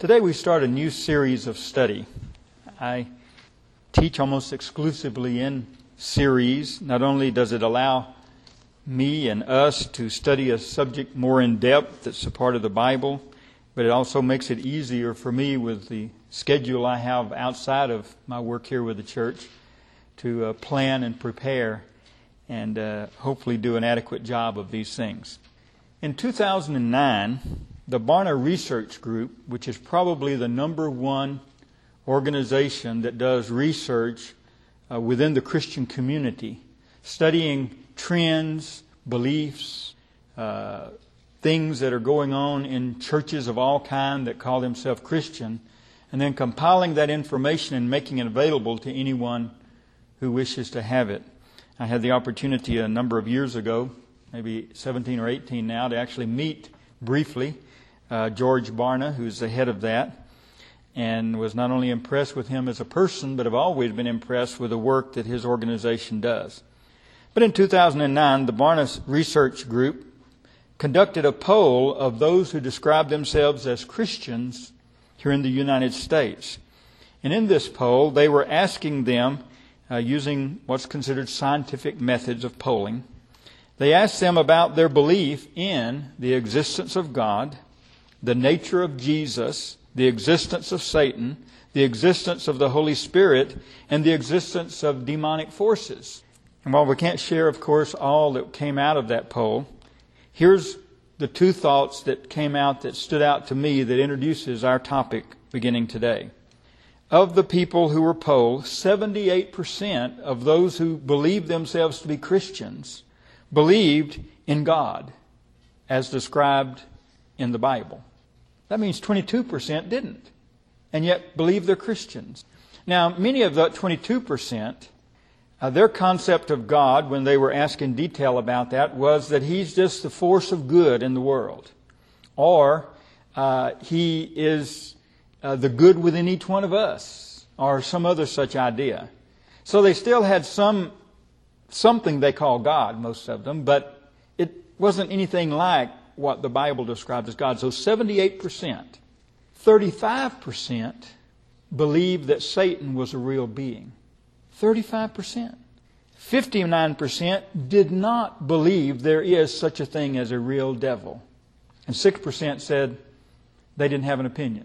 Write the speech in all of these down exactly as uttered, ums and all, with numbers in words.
Today we start a new series of study. I teach almost exclusively in series. Not only does it allow me and us to study a subject more in depth that's a part of the Bible, but it also makes it easier for me with the schedule I have outside of my work here with the church to uh, plan and prepare and uh, hopefully do an adequate job of these things. In two thousand nine, the Barna Research Group, which is probably the number one organization that does research uh, within the Christian community, studying trends, beliefs, uh, things that are going on in churches of all kind that call themselves Christian, and then compiling that information and making it available to anyone who wishes to have it. I had the opportunity a number of years ago, maybe seventeen or eighteen now, to actually meet briefly uh, George Barna, who's the head of that, and was not only impressed with him as a person, but have always been impressed with the work that his organization does. But in two thousand nine, the Barna Research Group conducted a poll of those who described themselves as Christians here in the United States. And in this poll, they were asking them, uh, using what's considered scientific methods of polling, they asked them about their belief in the existence of God, the nature of Jesus, the existence of Satan, the existence of the Holy Spirit, and the existence of demonic forces. And while we can't share, of course, all that came out of that poll, here's the two thoughts that came out that stood out to me that introduces our topic beginning today. Of the people who were polled, seventy-eight percent of those who believed themselves to be Christians believed in God as described in the Bible. That means twenty-two percent didn't, and yet believe they're Christians. Now, many of that twenty-two percent, uh, their concept of God, when they were asked in detail about that, was that He's just the force of good in the world, or uh, He is uh, the good within each one of us, or some other such idea. So they still had some something they call God, most of them, but it wasn't anything like what the Bible describes as God. So seventy-eight percent, thirty-five percent believed that Satan was a real being. thirty-five percent. fifty-nine percent did not believe there is such a thing as a real devil. And six percent said they didn't have an opinion.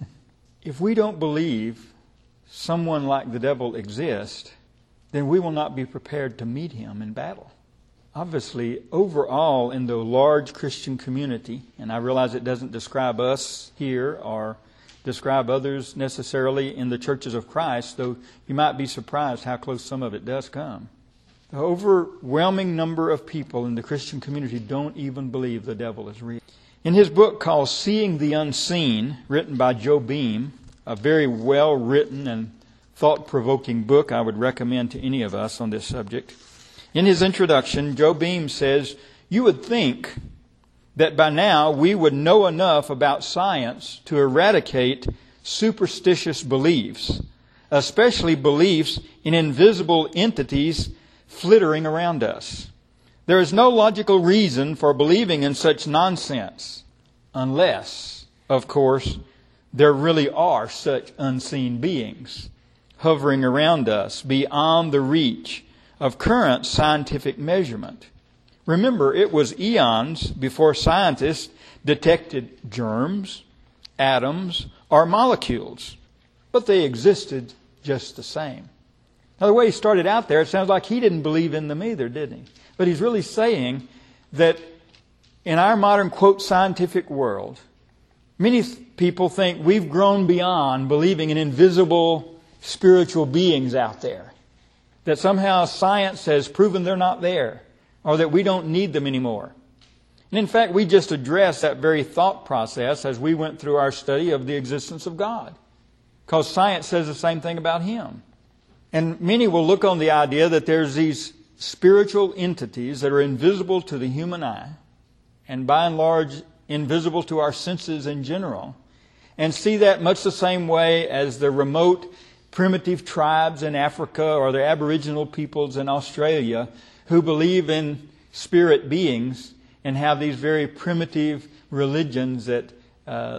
If we don't believe someone like the devil exists, then we will not be prepared to meet him in battle. Obviously, overall in the large Christian community, and I realize it doesn't describe us here or describe others necessarily in the churches of Christ, though you might be surprised how close some of it does come. The overwhelming number of people in the Christian community don't even believe the devil is real. In his book called Seeing the Unseen, written by Joe Beam, a very well-written and thought-provoking book I would recommend to any of us on this subject. In his introduction, Joe Beam says, "You would think that by now we would know enough about science to eradicate superstitious beliefs, especially beliefs in invisible entities flittering around us. There is no logical reason for believing in such nonsense, unless, of course, there really are such unseen beings hovering around us beyond the reach of current scientific measurement. Remember, it was eons before scientists detected germs, atoms, or molecules, but they existed just the same." Now, the way he started out there, it sounds like he didn't believe in them either, didn't he? But he's really saying that in our modern, quote, scientific world, many people think we've grown beyond believing in invisible spiritual beings out there. That somehow science has proven they're not there, or that we don't need them anymore. And in fact, we just addressed that very thought process as we went through our study of the existence of God. Because science says the same thing about Him. And many will look on the idea that there's these spiritual entities that are invisible to the human eye, and by and large invisible to our senses in general, and see that much the same way as the remote primitive tribes in Africa or the Aboriginal peoples in Australia who believe in spirit beings and have these very primitive religions that uh,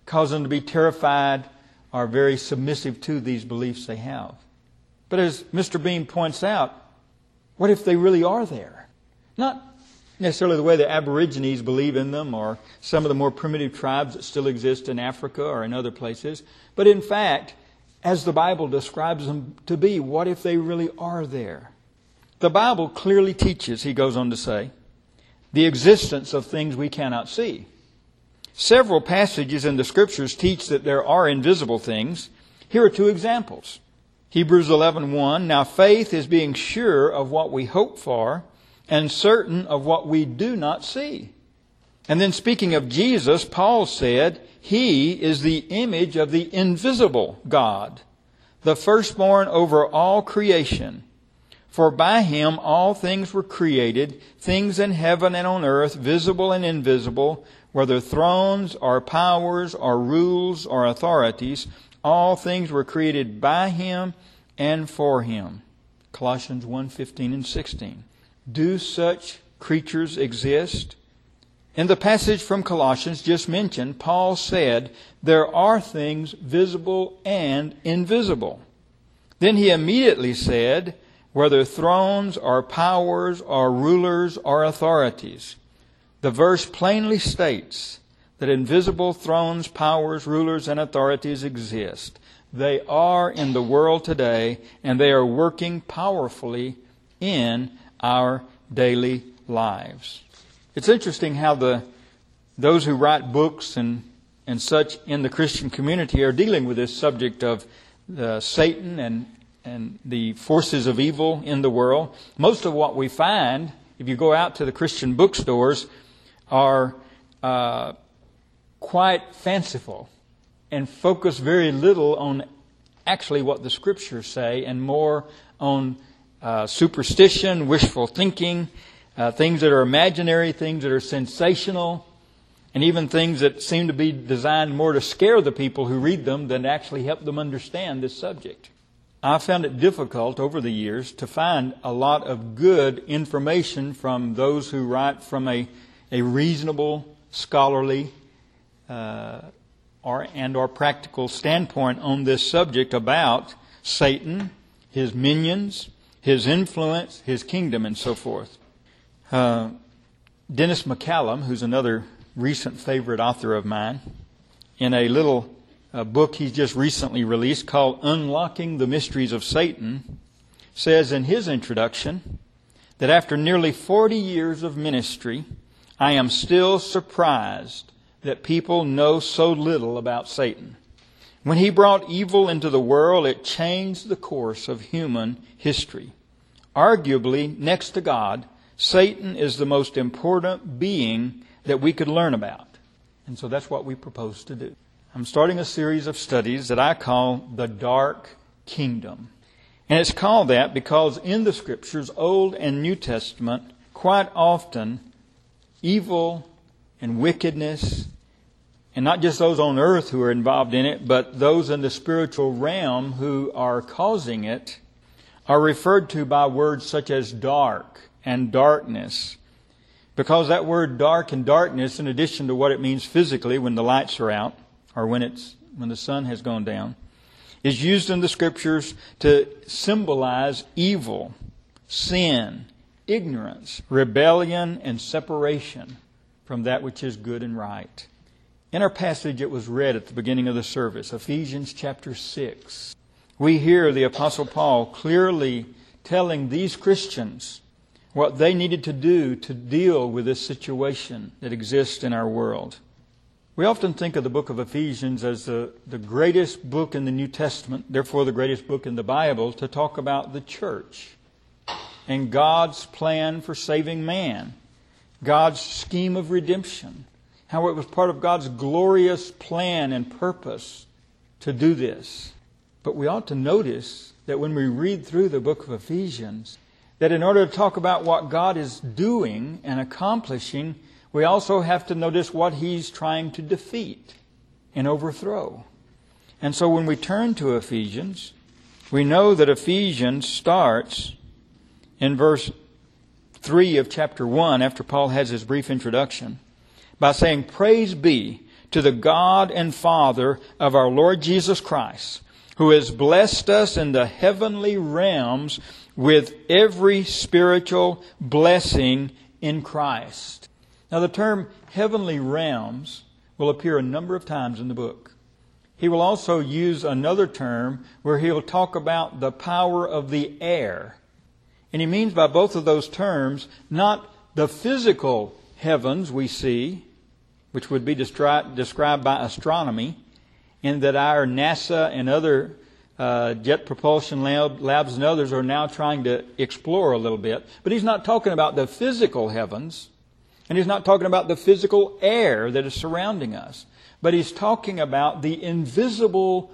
cause them to be terrified or very submissive to these beliefs they have. But as Mister Beam points out, what if they really are there? Not necessarily the way the Aborigines believe in them or some of the more primitive tribes that still exist in Africa or in other places, but in fact, as the Bible describes them to be, what if they really are there? The Bible clearly teaches, he goes on to say, the existence of things we cannot see. Several passages in the Scriptures teach that there are invisible things. Here are two examples. Hebrews eleven one, now faith is being sure of what we hope for and certain of what we do not see. And then speaking of Jesus, Paul said, He is the image of the invisible God, the firstborn over all creation. For by Him all things were created, things in heaven and on earth, visible and invisible, whether thrones or powers or rules or authorities, all things were created by Him and for Him. Colossians one fifteen and sixteen. Do such creatures exist? In the passage from Colossians just mentioned, Paul said, there are things visible and invisible. Then he immediately said, whether thrones or powers or rulers or authorities. The verse plainly states that invisible thrones, powers, rulers, and authorities exist. They are in the world today, and they are working powerfully in our daily lives. It's interesting how the those who write books and, and such in the Christian community are dealing with this subject of uh, Satan and, and the forces of evil in the world. Most of what we find, if you go out to the Christian bookstores, are uh, quite fanciful and focus very little on actually what the Scriptures say and more on uh, superstition, wishful thinking, uh, things that are imaginary, things that are sensational, and even things that seem to be designed more to scare the people who read them than to actually help them understand this subject. I found it difficult over the years to find a lot of good information from those who write from a, a reasonable, scholarly, uh, or and or practical standpoint on this subject about Satan, his minions, his influence, his kingdom, and so forth. Uh, Dennis McCallum, who's another recent favorite author of mine, in a little uh, book he's just recently released called Unlocking the Mysteries of Satan, says in his introduction that after nearly forty years of ministry, I am still surprised that people know so little about Satan. When he brought evil into the world, it changed the course of human history. Arguably, next to God, Satan is the most important being that we could learn about. And so that's what we propose to do. I'm starting a series of studies that I call The Dark Kingdom. And it's called that because in the Scriptures, Old and New Testament, quite often, evil and wickedness, and not just those on earth who are involved in it, but those in the spiritual realm who are causing it, are referred to by words such as dark and darkness. Because that word dark and darkness, in addition to what it means physically when the lights are out, or when it's when the sun has gone down, is used in the Scriptures to symbolize evil, sin, ignorance, rebellion, and separation from that which is good and right. In our passage it was read at the beginning of the service, Ephesians chapter six, we hear the Apostle Paul clearly telling these Christians what they needed to do to deal with this situation that exists in our world. We often think of the book of Ephesians as the, the greatest book in the New Testament, therefore the greatest book in the Bible, to talk about the church and God's plan for saving man, God's scheme of redemption, how it was part of God's glorious plan and purpose to do this. But we ought to notice that when we read through the book of Ephesians, that in order to talk about what God is doing and accomplishing, we also have to notice what He's trying to defeat and overthrow. And so when we turn to Ephesians, we know that Ephesians starts in verse three of chapter one, after Paul has his brief introduction, by saying, "Praise be to the God and Father of our Lord Jesus Christ, who has blessed us in the heavenly realms with every spiritual blessing in Christ. Now, the term heavenly realms will appear a number of times in the book. He will also use another term where he'll talk about the power of the air. And he means by both of those terms not the physical heavens we see, which would be destri- described by astronomy, and that our NASA and other uh, jet propulsion lab, labs and others are now trying to explore a little bit. But he's not talking about the physical heavens, and he's not talking about the physical air that is surrounding us. But he's talking about the invisible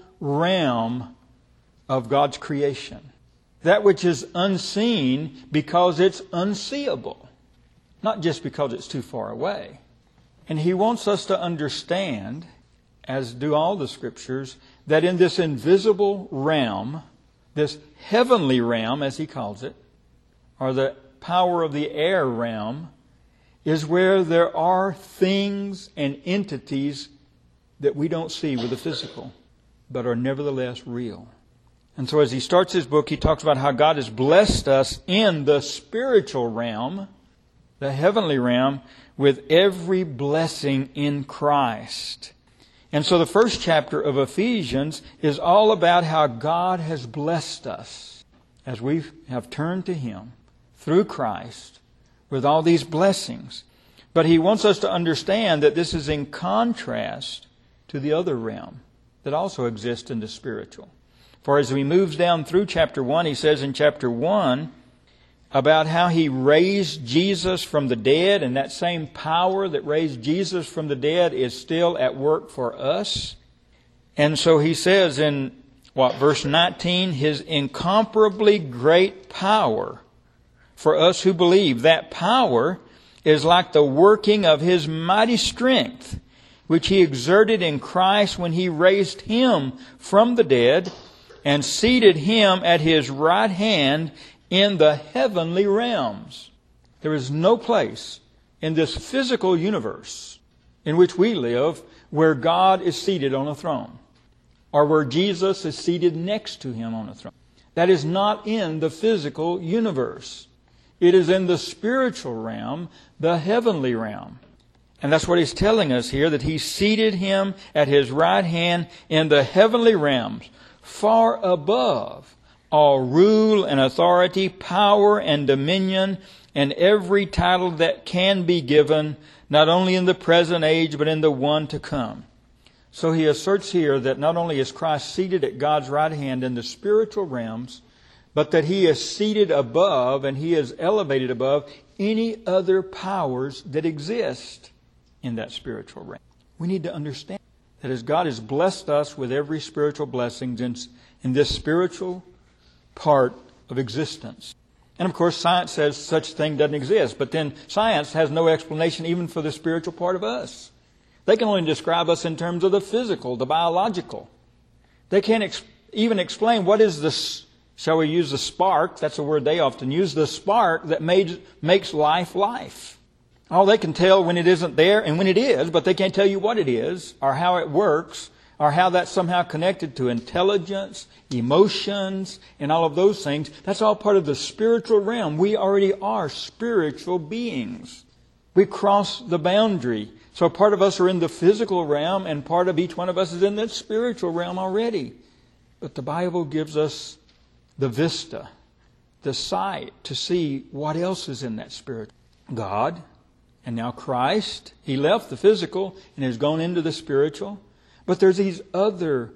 realm of God's creation. That which is unseen because it's unseeable. Not just because it's too far away. And he wants us to understand, as do all the Scriptures, that in this invisible realm, this heavenly realm, as he calls it, or the power of the air realm, is where there are things and entities that we don't see with the physical, but are nevertheless real. And so as he starts his book, he talks about how God has blessed us in the spiritual realm, the heavenly realm, with every blessing in Christ. And so the first chapter of Ephesians is all about how God has blessed us as we have turned to Him through Christ with all these blessings. But he wants us to understand that this is in contrast to the other realm that also exists in the spiritual. For as he moves down through chapter one, he says in chapter one about how he raised Jesus from the dead, and that same power that raised Jesus from the dead is still at work for us. And so he says in what verse nineteen, his incomparably great power for us who believe. That power is like the working of his mighty strength, which he exerted in Christ when he raised him from the dead and seated him at his right hand in the heavenly realms. There is no place in this physical universe in which we live where God is seated on a throne, or where Jesus is seated next to him on a throne. That is not in the physical universe. It is in the spiritual realm, the heavenly realm. And that's what he's telling us here, that he seated him at his right hand in the heavenly realms, far above all rule and authority, power and dominion, and every title that can be given, not only in the present age, but in the one to come. So he asserts here that not only is Christ seated at God's right hand in the spiritual realms, but that he is seated above and he is elevated above any other powers that exist in that spiritual realm. We need to understand that as God has blessed us with every spiritual blessing in, in this spiritual part of existence. And of course, science says such thing doesn't exist, but then science has no explanation even for the spiritual part of us. They can only describe us in terms of the physical, the biological. They can't ex- even explain what is this, shall we use the spark, that's a word they often use, the spark that made, makes life life. Oh, they can tell when it isn't there and when it is, but they can't tell you what it is or how it works or how that's somehow connected to intelligence, emotions, and all of those things. That's all part of the spiritual realm. We already are spiritual beings. We cross the boundary. So part of us are in the physical realm and part of each one of us is in the spiritual realm already. But the Bible gives us the vista, the sight to see what else is in that spirit. God. And now Christ, He left the physical and has gone into the spiritual. But there's these other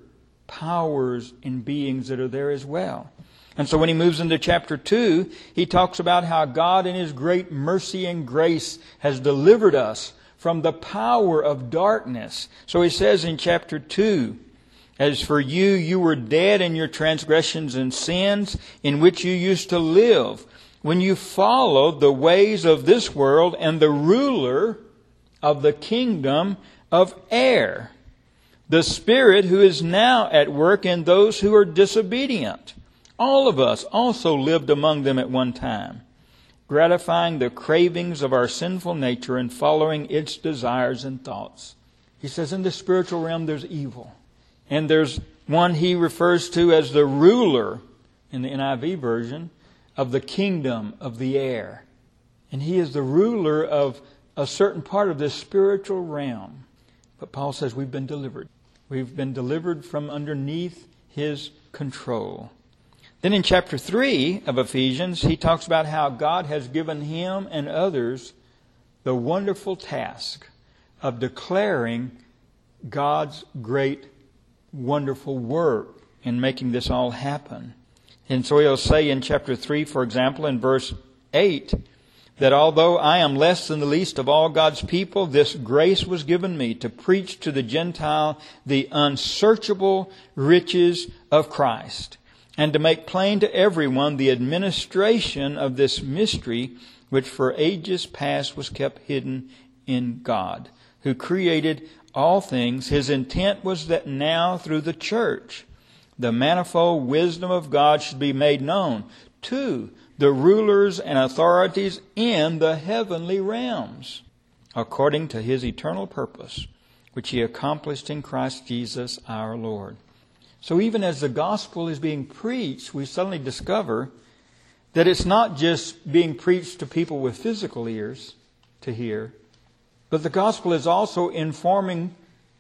powers and beings that are there as well. And so when he moves into chapter two, he talks about how God in His great mercy and grace has delivered us from the power of darkness. So he says in chapter two, as for you, you were dead in your transgressions and sins in which you used to live, when you followed the ways of this world and the ruler of the kingdom of air, the Spirit who is now at work in those who are disobedient. All of us also lived among them at one time, gratifying the cravings of our sinful nature and following its desires and thoughts. He says in the spiritual realm there's evil. And there's one he refers to as the ruler, in the N I V version, of the kingdom of the air. And he is the ruler of a certain part of this spiritual realm. But Paul says we've been delivered. We've been delivered from underneath his control. Then in chapter three of Ephesians, he talks about how God has given him and others the wonderful task of declaring God's great, wonderful work in making this all happen. And so he'll say in chapter three, for example, in verse eight, that although I am less than the least of all God's people, this grace was given me to preach to the Gentile the unsearchable riches of Christ, and to make plain to everyone the administration of this mystery, which for ages past was kept hidden in God, who created all things. His intent was that now through the church, the manifold wisdom of God should be made known to the rulers and authorities in the heavenly realms, according to his eternal purpose, which he accomplished in Christ Jesus our Lord. So even as the gospel is being preached, we suddenly discover that it's not just being preached to people with physical ears to hear, but the gospel is also informing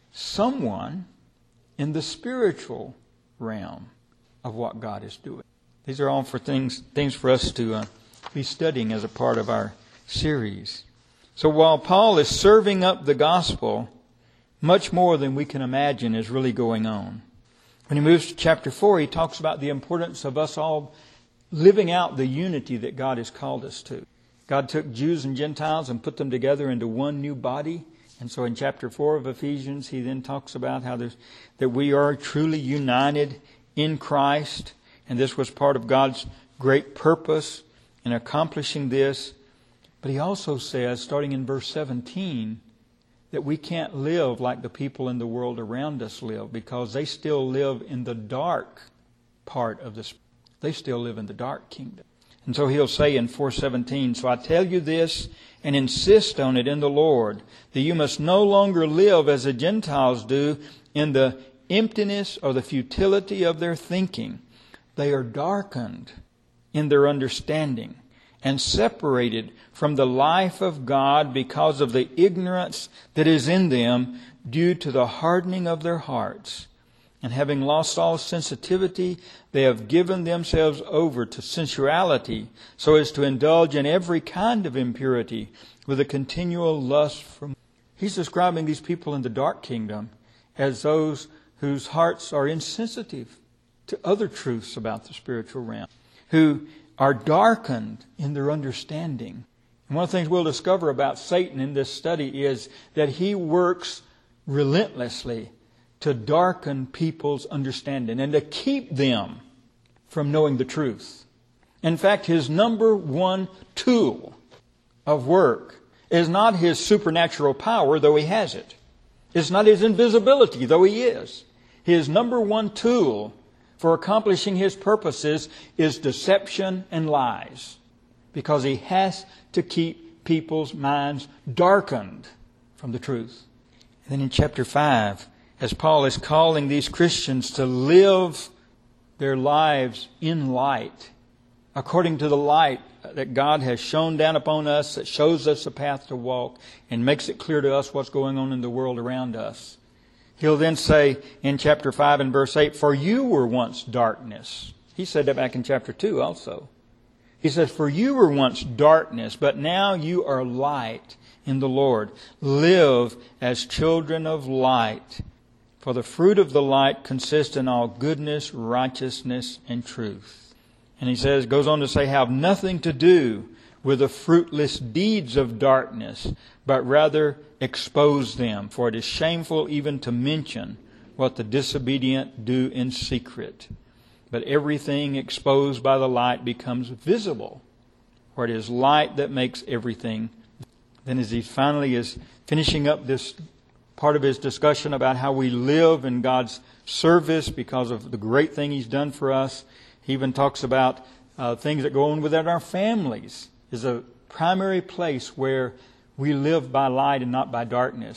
someone in the spiritual realm of what God is doing. These are all for things things for us to uh, be studying as a part of our series. So while Paul is serving up the gospel, much more than we can imagine is really going on. When he moves to chapter four, he talks about the importance of us all living out the unity that God has called us to. God took Jews and Gentiles and put them together into one new body. And so in chapter four of Ephesians, he then talks about how there's, that we are truly united in Christ. And this was part of God's great purpose in accomplishing this. But he also says, starting in verse seventeen, that we can't live like the people in the world around us live, because they still live in the dark part of this. They still live in the dark kingdom. And so he'll say in four seventeen, so I tell you this and insist on it in the Lord, that you must no longer live as the Gentiles do in the emptiness or the futility of their thinking. They are darkened in their understanding and separated from the life of God because of the ignorance that is in them due to the hardening of their hearts. And having lost all sensitivity, they have given themselves over to sensuality so as to indulge in every kind of impurity with a continual lust for. He's describing these people in the dark kingdom as those whose hearts are insensitive to other truths about the spiritual realm, who are darkened in their understanding. And one of the things we'll discover about Satan in this study is that he works relentlessly to darken people's understanding and to keep them from knowing the truth. In fact, his number one tool of work is not his supernatural power, though he has it. It's not his invisibility, though he is. His number one tool for accomplishing his purposes is deception and lies, because he has to keep people's minds darkened from the truth. And then in chapter five, as Paul is calling these Christians to live their lives in light, according to the light that God has shone down upon us, that shows us the path to walk and makes it clear to us what's going on in the world around us. He'll then say in chapter five and verse eight, for you were once darkness. He said that back in chapter two also. He says, for you were once darkness, but now you are light in the Lord. Live as children of light. For the fruit of the light consists in all goodness, righteousness, and truth. And he says, goes on to say, have nothing to do with the fruitless deeds of darkness, but rather expose them. For it is shameful even to mention what the disobedient do in secret. But everything exposed by the light becomes visible, for it is light that makes everything. Then as he finally is finishing up this part of his discussion about how we live in God's service because of the great thing he's done for us, he even talks about uh, things that go on within our families. Is a primary place where we live by light and not by darkness.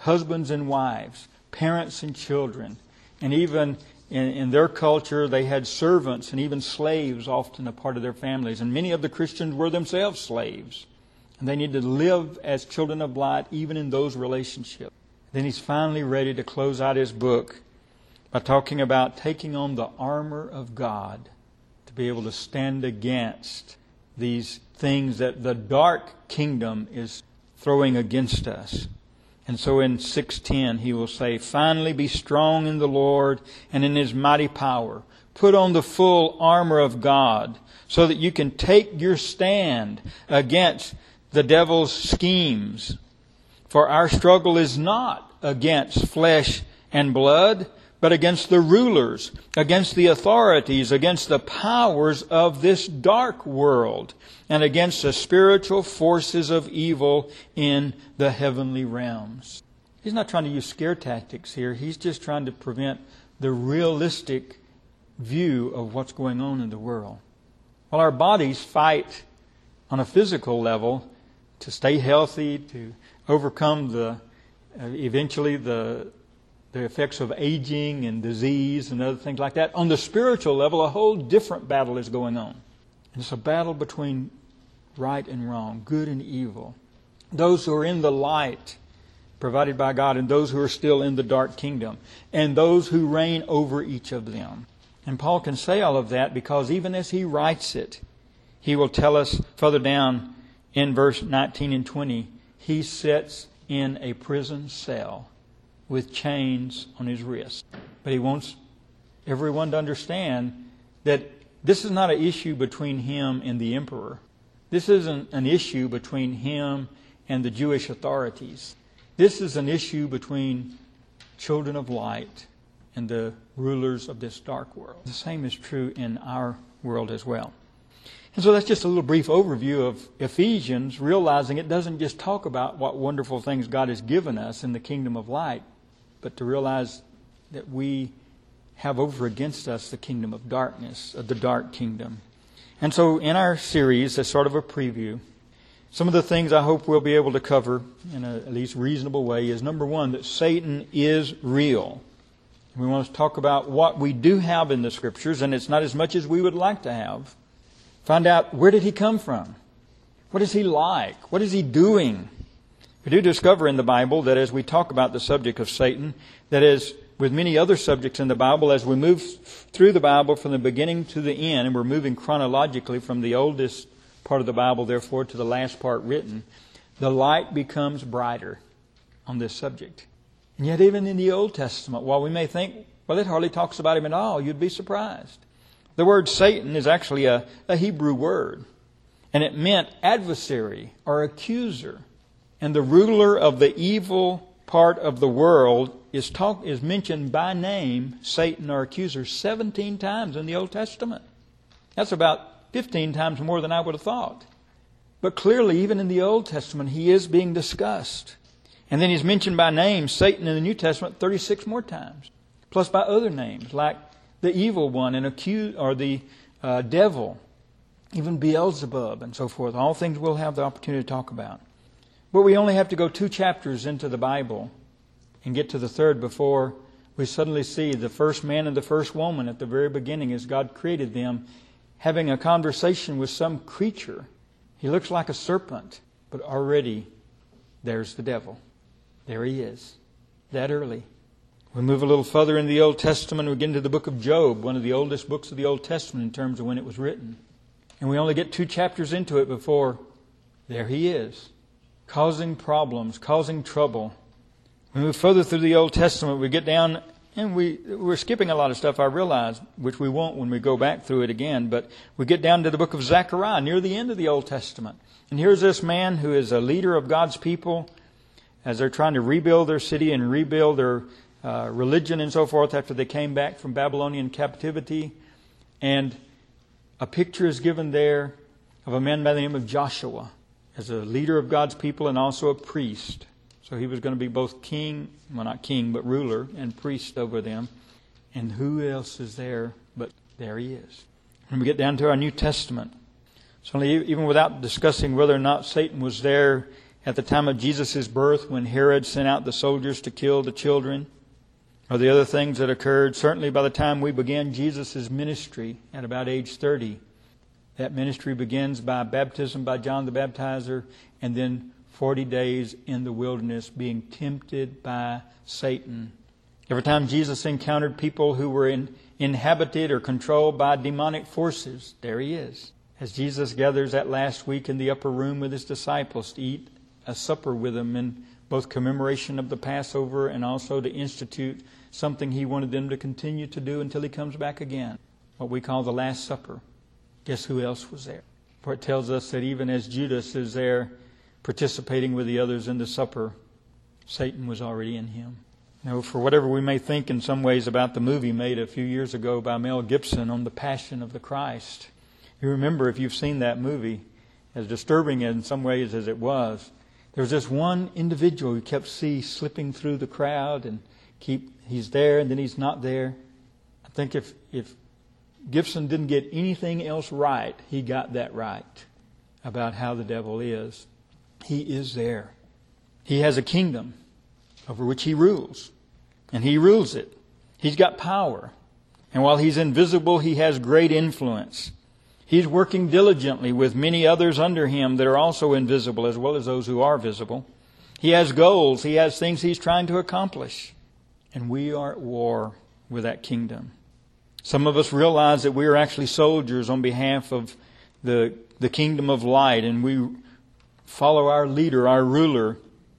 husbands and wives, parents and children, and even in, in their culture they had servants and even slaves often a part of their families. And many of the Christians were themselves slaves. And they needed to live as children of light even in those relationships. Then he's finally ready to close out his book by talking about taking on the armor of God to be able to stand against these things that the dark kingdom is throwing against us. And so in six ten he will say, "Finally be strong in the Lord and in His mighty power. Put on the full armor of God so that you can take your stand against the devil's schemes. For our struggle is not against flesh and blood, but against the rulers, against the authorities, against the powers of this dark world, and against the spiritual forces of evil in the heavenly realms." He's not trying to use scare tactics here. He's just trying to prevent the realistic view of what's going on in the world. While our bodies fight on a physical level to stay healthy, to overcome the uh, eventually the the effects of aging and disease and other things like that, on the spiritual level, a whole different battle is going on. And it's a battle between right and wrong, good and evil. Those who are in the light provided by God and those who are still in the dark kingdom, and those who reign over each of them. And Paul can say all of that because even as he writes it, he will tell us further down in verse nineteen and twenty, he sits in a prison cell with chains on his wrists. But he wants everyone to understand that this is not an issue between him and the emperor. This isn't an issue between him and the Jewish authorities. This is an issue between children of light and the rulers of this dark world. The same is true in our world as well. And so that's just a little brief overview of Ephesians, realizing it doesn't just talk about what wonderful things God has given us in the kingdom of light, but to realize that we have over against us the kingdom of darkness, of the dark kingdom. And so in our series, as sort of a preview, some of the things I hope we'll be able to cover in a at least reasonable way is, number one, that Satan is real. We want to talk about what we do have in the Scriptures, and it's not as much as we would like to have. Find out, where did he come from? What is he like? What is he doing? We do discover in the Bible that as we talk about the subject of Satan, that as with many other subjects in the Bible, as we move through the Bible from the beginning to the end, and we're moving chronologically from the oldest part of the Bible, therefore, to the last part written, the light becomes brighter on this subject. And yet even in the Old Testament, while we may think, well, it hardly talks about him at all, you'd be surprised. The word Satan is actually a, a Hebrew word, and it meant adversary or accuser. And the ruler of the evil part of the world is talk, is mentioned by name, Satan or accuser, seventeen times in the Old Testament. That's about fifteen times more than I would have thought. But clearly, even in the Old Testament, he is being discussed. And then he's mentioned by name, Satan, in the New Testament, thirty-six more times. Plus by other names, like the evil one and accuse, or the uh, devil, even Beelzebub and so forth. All things we'll have the opportunity to talk about. But we only have to go two chapters into the Bible and get to the third before we suddenly see the first man and the first woman at the very beginning, as God created them, having a conversation with some creature. He looks like a serpent, but already there's the devil. There he is, that early. We move a little further in the Old Testament. We get into the book of Job, one of the oldest books of the Old Testament in terms of when it was written. And we only get two chapters into it before there he is, causing problems, causing trouble. We move further through the Old Testament. We get down, and we, we're skipping a lot of stuff, I realize, which we won't when we go back through it again. But we get down to the book of Zechariah, near the end of the Old Testament. And here's this man who is a leader of God's people as they're trying to rebuild their city and rebuild their Uh, religion and so forth after they came back from Babylonian captivity. And a picture is given there of a man by the name of Joshua as a leader of God's people and also a priest. So he was going to be both king, well not king, but ruler and priest over them. And who else is there but there he is. When we get down to our New Testament, so even without discussing whether or not Satan was there at the time of Jesus' birth when Herod sent out the soldiers to kill the children, or the other things that occurred. Certainly by the time we began Jesus' ministry at about age thirty, that ministry begins by baptism by John the Baptizer, and then forty days in the wilderness being tempted by Satan. Every time Jesus encountered people who were in, inhabited or controlled by demonic forces, there He is. As Jesus gathers that last week in the upper room with His disciples to eat a supper with them in both commemoration of the Passover and also to institute something He wanted them to continue to do until He comes back again, what we call the Last Supper. Guess who else was there? For it tells us that even as Judas is there participating with the others in the supper, Satan was already in him. Now, for whatever we may think in some ways about the movie made a few years ago by Mel Gibson on the Passion of the Christ, you remember, if you've seen that movie, as disturbing in some ways as it was, there was this one individual you kept see slipping through the crowd and keep he's there and then he's not there. I think if if Gibson didn't get anything else right, he got that right about how the devil is. He is there. He has a kingdom over which he rules, and he rules it. He's got power. And while he's invisible, he has great influence. He's working diligently with many others under him that are also invisible, as well as those who are visible. He has goals. He has things he's trying to accomplish. And we are at war with that kingdom. Some of us realize that we are actually soldiers on behalf of the, the kingdom of light, and we follow our leader, our ruler,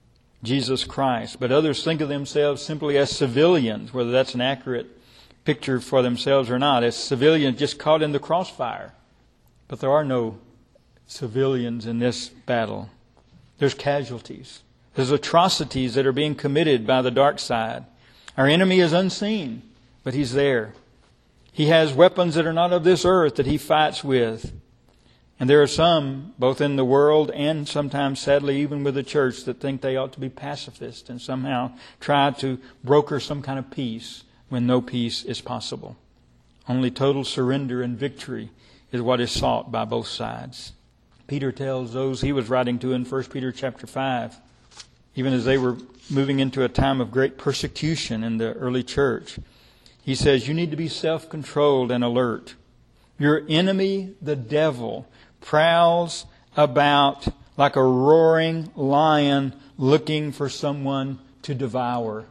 Jesus Christ. But others think of themselves simply as civilians, whether that's an accurate picture for themselves or not, as civilians just caught in the crossfire. But there are no civilians in this battle. There's casualties. There's atrocities that are being committed by the dark side. Our enemy is unseen, but he's there. He has weapons that are not of this earth that he fights with. And there are some, both in the world and sometimes, sadly, even with the church, that think they ought to be pacifists and somehow try to broker some kind of peace when no peace is possible. Only total surrender and victory is what is sought by both sides. Peter tells those he was writing to in First Peter chapter five, even as they were moving into a time of great persecution in the early church, he says, you need to be self-controlled and alert. Your enemy, the devil, prowls about like a roaring lion looking for someone to devour.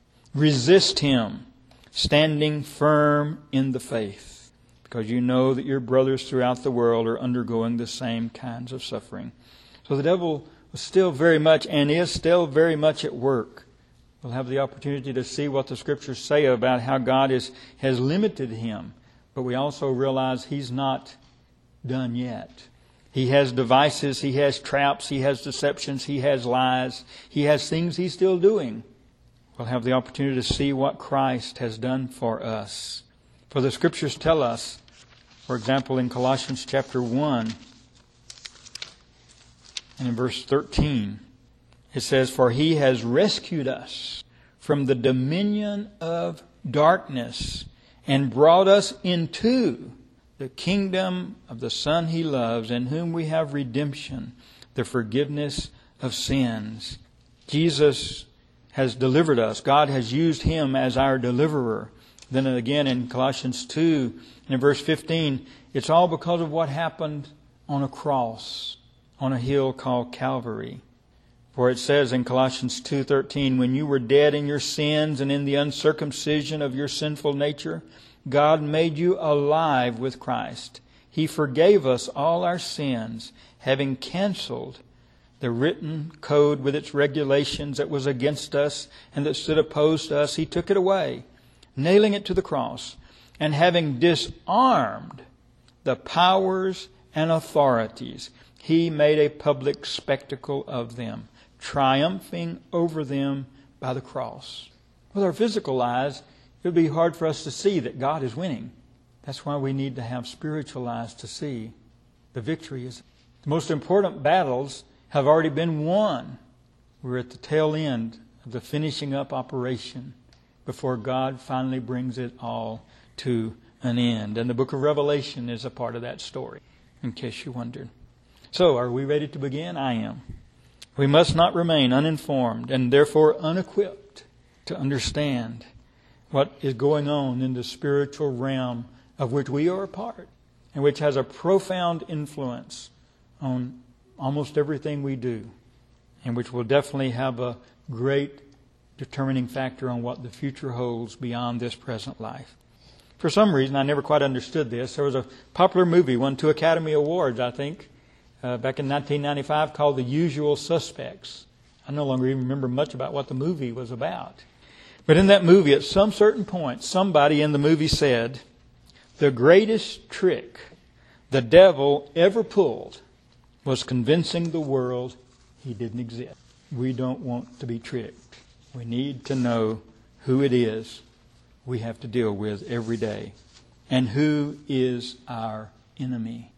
Resist him, standing firm in the faith, because you know that your brothers throughout the world are undergoing the same kinds of suffering. So the devil was still very much and is still very much at work. We'll have the opportunity to see what the Scriptures say about how God is, has limited him. But we also realize he's not done yet. He has devices, he has traps, he has deceptions, he has lies. He has things he's still doing. We'll have the opportunity to see what Christ has done for us. For the Scriptures tell us, for example, in Colossians chapter one, and in verse thirteen, it says, for he has rescued us from the dominion of darkness and brought us into the kingdom of the Son he loves, in whom we have redemption, the forgiveness of sins. Jesus has delivered us. God has used him as our deliverer. Then again in Colossians two, in verse fifteen, it's all because of what happened on a cross, on a hill called Calvary. For it says in Colossians two thirteen, when you were dead in your sins and in the uncircumcision of your sinful nature, God made you alive with Christ. He forgave us all our sins, having canceled the written code with its regulations that was against us and that stood opposed to us. He took it away, nailing it to the cross, and having disarmed the powers and authorities, he made a public spectacle of them, triumphing over them by the cross. With our physical eyes, it would be hard for us to see that God is winning. That's why we need to have spiritual eyes to see the victory is. The most important battles have already been won. We're at the tail end of the finishing up operation before God finally brings it all to an end. And the book of Revelation is a part of that story, in case you wondered. So, are we ready to begin? I am. We must not remain uninformed and therefore unequipped to understand what is going on in the spiritual realm of which we are a part and which has a profound influence on almost everything we do, and which will definitely have a great determining factor on what the future holds beyond this present life. For some reason, I never quite understood this. There was a popular movie, won two Academy Awards, I think, uh, back in nineteen ninety-five, called The Usual Suspects. I no longer even remember much about what the movie was about. But in that movie, at some certain point, somebody in the movie said, the greatest trick the devil ever pulled was convincing the world he didn't exist. We don't want to be tricked. We need to know who it is we have to deal with every day and who is our enemy.